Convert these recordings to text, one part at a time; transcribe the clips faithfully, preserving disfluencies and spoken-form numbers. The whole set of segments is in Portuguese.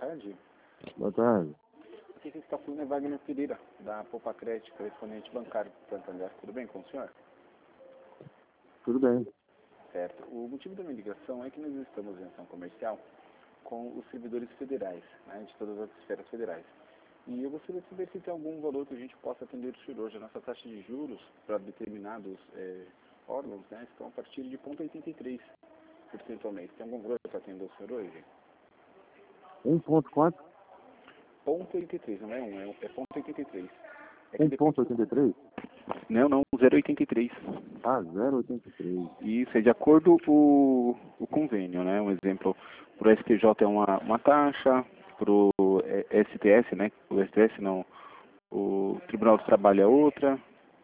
tarde. Boa tarde. Aqui quem está falando é Wagner Pereira, da Poupa Crédito, correspondente bancário do Santander. Tudo bem com o senhor? Tudo bem. Certo. O motivo da minha ligação é que nós estamos em ação comercial com os servidores federais, né, de todas as esferas federais. E eu gostaria de saber se tem algum valor que a gente possa atender o senhor hoje. A nossa taxa de juros para determinados é, órgãos, né, estão a partir de zero vírgula oitenta e três por cento ao mês. Tem algum valor para atender o senhor hoje? um ponto quatro? Ponto oitenta e três, não é um, é, é ponto oitenta e três. um ponto oitenta e três? Não, não, zero vírgula oitenta e três. Ah, zero vírgula oitenta e três. Isso, é de acordo com o, o convênio, né? Um exemplo, para o S T J é uma, uma taxa, para o S T S, né? O S T S não, o Tribunal do Trabalho é outra.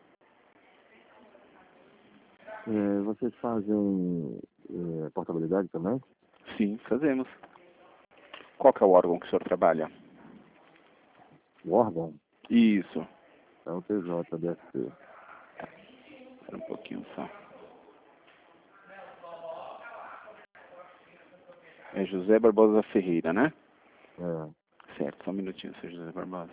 É, vocês fazem é, portabilidade também? Sim, fazemos. Qual que é o órgão que o senhor trabalha? O órgão? Isso. É o T J D F T. Espera um pouquinho só. É José Barbosa Ferreira, né? É. Certo, só um minutinho, seu José Barbosa.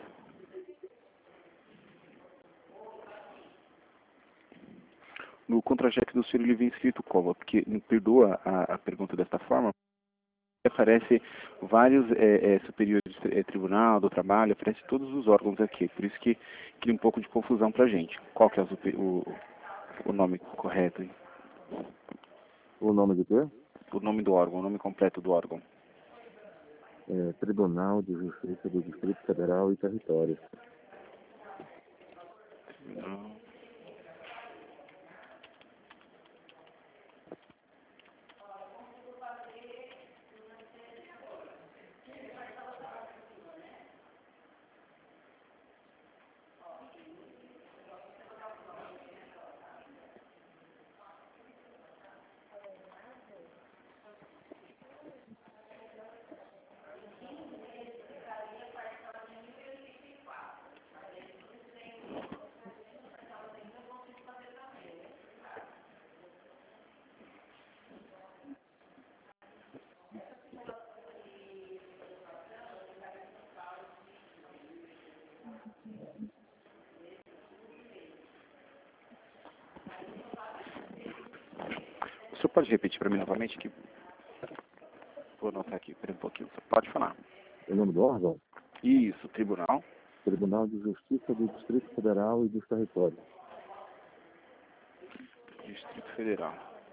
No contra-cheque do senhor ele vem escrito como? Porque me perdoa a, a pergunta desta forma. Aparece vários é, é, superiores é, tribunal do trabalho, aparece todos os órgãos aqui, por isso que cria um pouco de confusão pra gente. Qual que é o, o, o nome correto, hein? O nome de quê? O nome do órgão, o nome completo do órgão. É, Tribunal de Justiça do Distrito Federal e Território. Não. O senhor pode repetir para mim novamente? Que... Vou anotar aqui, espera um pouquinho. Você pode falar. O nome do órgão? Isso, tribunal. Tribunal de Justiça do Distrito Federal e dos Territórios. Distrito Federal.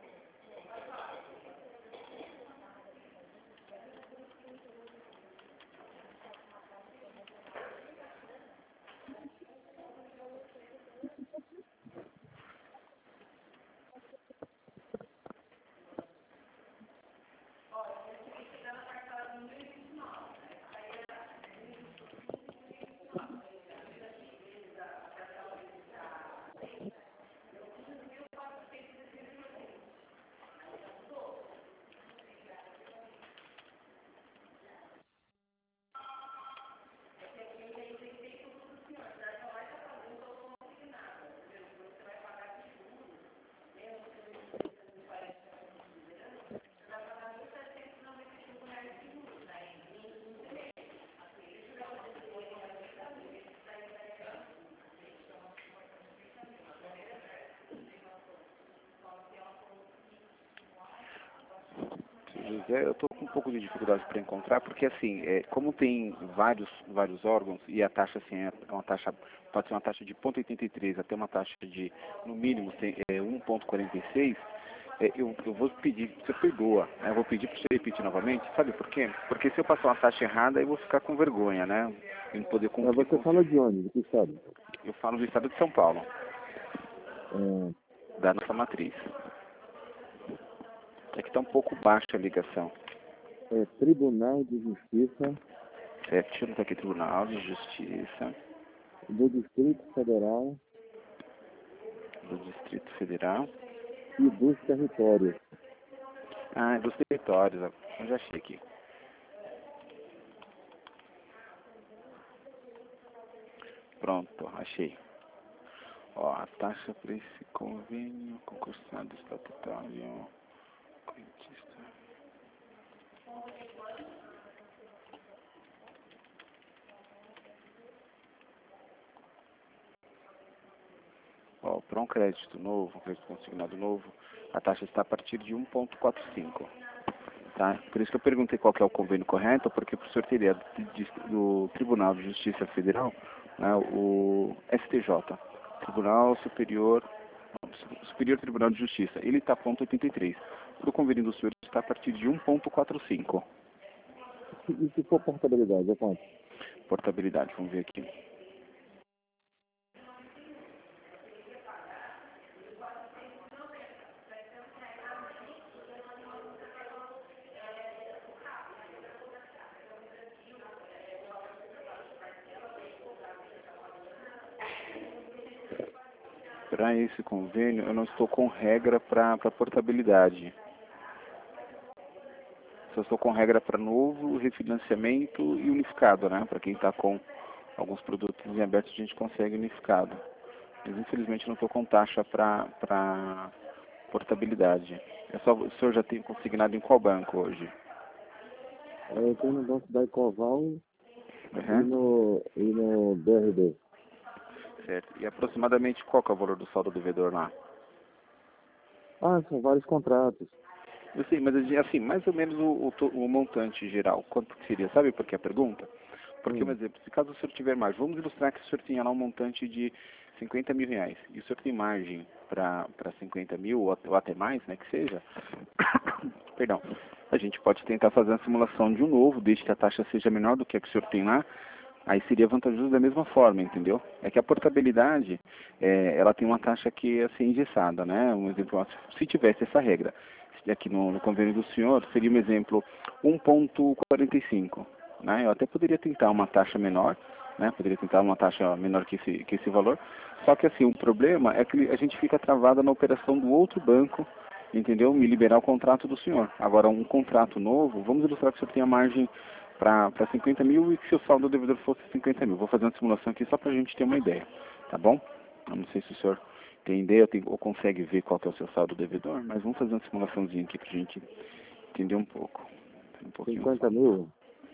José, eu estou com um pouco de dificuldade para encontrar, porque assim, é, como tem vários, vários órgãos e a taxa assim, é uma taxa, pode ser uma taxa de zero vírgula oitenta e três até uma taxa de, no mínimo, tem, é, um vírgula quarenta e seis, é, eu, eu vou pedir, você perdoa, né? Eu vou pedir para você repetir novamente, sabe por quê? Porque se eu passar uma taxa errada, eu vou ficar com vergonha, né? Eu não poder cumprir. Mas você com... fala de onde? De que estado? Eu falo do estado de São Paulo, É, da nossa matriz. É que está um pouco baixa a ligação. é Tribunal de Justiça Certo, deixa eu anotar aqui, Tribunal de Justiça do Distrito Federal do Distrito Federal. e dos Territórios. Ah, é dos territórios, ó. Eu já achei aqui. Pronto, achei. Ó, a taxa para esse convênio, concursado estatutário, correntista. para um crédito novo, um crédito consignado novo, a taxa está a partir de um vírgula quarenta e cinco. Tá? Por isso que eu perguntei qual que é o convênio correto, porque o professor teria do, do Tribunal de Justiça Federal, né, o S T J, Tribunal Superior, não, Superior Tribunal de Justiça, ele está a ponto oitenta e três. O do convênio do senhor está a partir de um vírgula quarenta e cinco. E se for portabilidade, é quanto? Portabilidade, vamos ver aqui. Para esse convênio, eu não estou com regra para portabilidade. Só estou com regra para novo, refinanciamento e unificado, né? Para quem está com alguns produtos em aberto, a gente consegue unificado. Mas infelizmente não estou com taxa para portabilidade. É só, o senhor já tem consignado em qual banco hoje? Eu tenho no Banco da Ecoval Uhum. e, no, e no B R D. Certo. E aproximadamente qual que é o valor do saldo devedor lá? Ah, são vários contratos. Eu sei, mas assim, mais ou menos o, o, o montante geral, quanto que seria? Sabe por que a pergunta? Porque, Hum. por exemplo, se caso o senhor tiver mais, vamos ilustrar que o senhor tenha lá um montante de cinquenta mil reais, e o senhor tem margem para cinquenta mil, ou, ou até mais, né, que seja, perdão, a gente pode tentar fazer a simulação de um novo, desde que a taxa seja menor do que a que o senhor tem lá, aí seria vantajoso da mesma forma, entendeu? É que a portabilidade, é, ela tem uma taxa que é assim, engessada, né? Um exemplo, se tivesse essa regra, aqui no, no convênio do senhor, seria um exemplo um vírgula quarenta e cinco, né? Eu até poderia tentar uma taxa menor, né? Poderia tentar uma taxa menor que esse, que esse valor, só que assim, o problema é que a gente fica travado na operação do outro banco, entendeu? Me liberar o contrato do senhor. Agora, um contrato novo, vamos ilustrar que o senhor tenha margem para cinquenta mil e que seu saldo devedor fosse cinquenta mil. Vou fazer uma simulação aqui só para a gente ter uma ideia, tá bom? Eu não sei se o senhor tem ideia tem, ou consegue ver qual que é o seu saldo devedor, mas vamos fazer uma simulaçãozinha aqui para a gente entender um pouco. Um pouquinho cinquenta só. mil?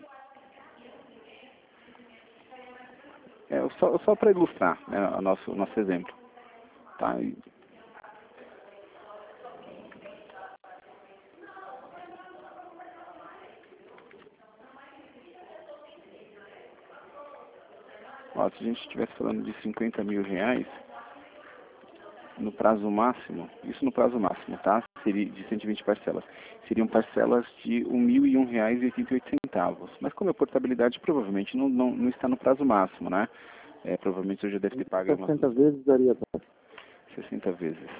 É, só só para ilustrar, né, o nosso, o nosso exemplo. Tá? E, ó, se a gente estivesse falando de cinquenta mil reais, no prazo máximo, isso no prazo máximo, tá? Seria de cento e vinte parcelas. Seriam parcelas de um mil e um reais e oitenta e oito centavos. Mas como é portabilidade, provavelmente não, não, não está no prazo máximo, né? É, provavelmente eu já deve ter pago umas sessenta vezes daria quanto? sessenta vezes.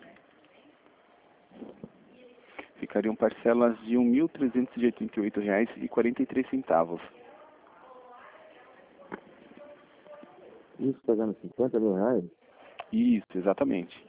Ficariam parcelas de um mil trezentos e oitenta e oito reais e quarenta e três centavos. Isso pagando cinquenta mil reais? Isso, exatamente.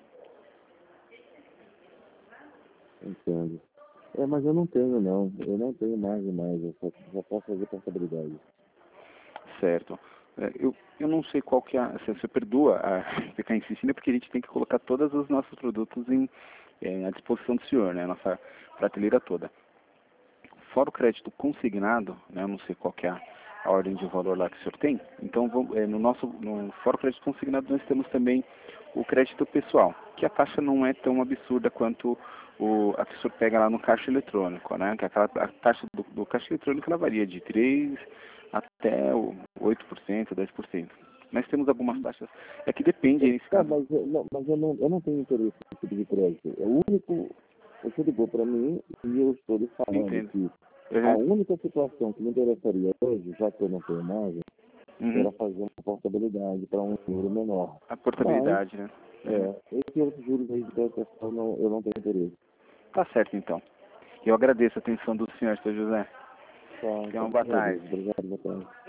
Entendo. É, mas eu não tenho não. Eu não tenho margem mais. Eu só, só posso fazer portabilidade. Certo. É, Eu, eu não sei qual que é, a- se você perdoa a ficar insistindo, porque a gente tem que colocar todos os nossos produtos em, é, à disposição do senhor, né, nossa prateleira toda. Fora o crédito consignado, né, eu não sei qual que é a, a ordem de valor lá que o senhor tem, então vamos, é, no nosso, no, fora o crédito consignado nós temos também o crédito pessoal, que a taxa não é tão absurda quanto o, a que o senhor pega lá no caixa eletrônico, né, que aquela, a taxa do, do caixa eletrônico ela varia de três até o oito por cento, dez por cento. Nós temos algumas taxas, é que depende nesse Tá, caso. mas, eu- não, mas eu, não, eu não tenho interesse nesse tipo de crédito. É o único. Você ligou para mim e eu estou lhe falando Entendo. que a Uhum. única situação que me interessaria hoje, já que eu não tenho margem, Uhum. era fazer uma portabilidade para um juro menor. A Mas, portabilidade, né? Uhum. é, esse outro juros aí de prestação não, eu não tenho interesse. Tá certo então. Eu agradeço a atenção do senhor, seu José. Tá, Tenha uma então, boa obrigado, tarde. obrigado, boa tarde.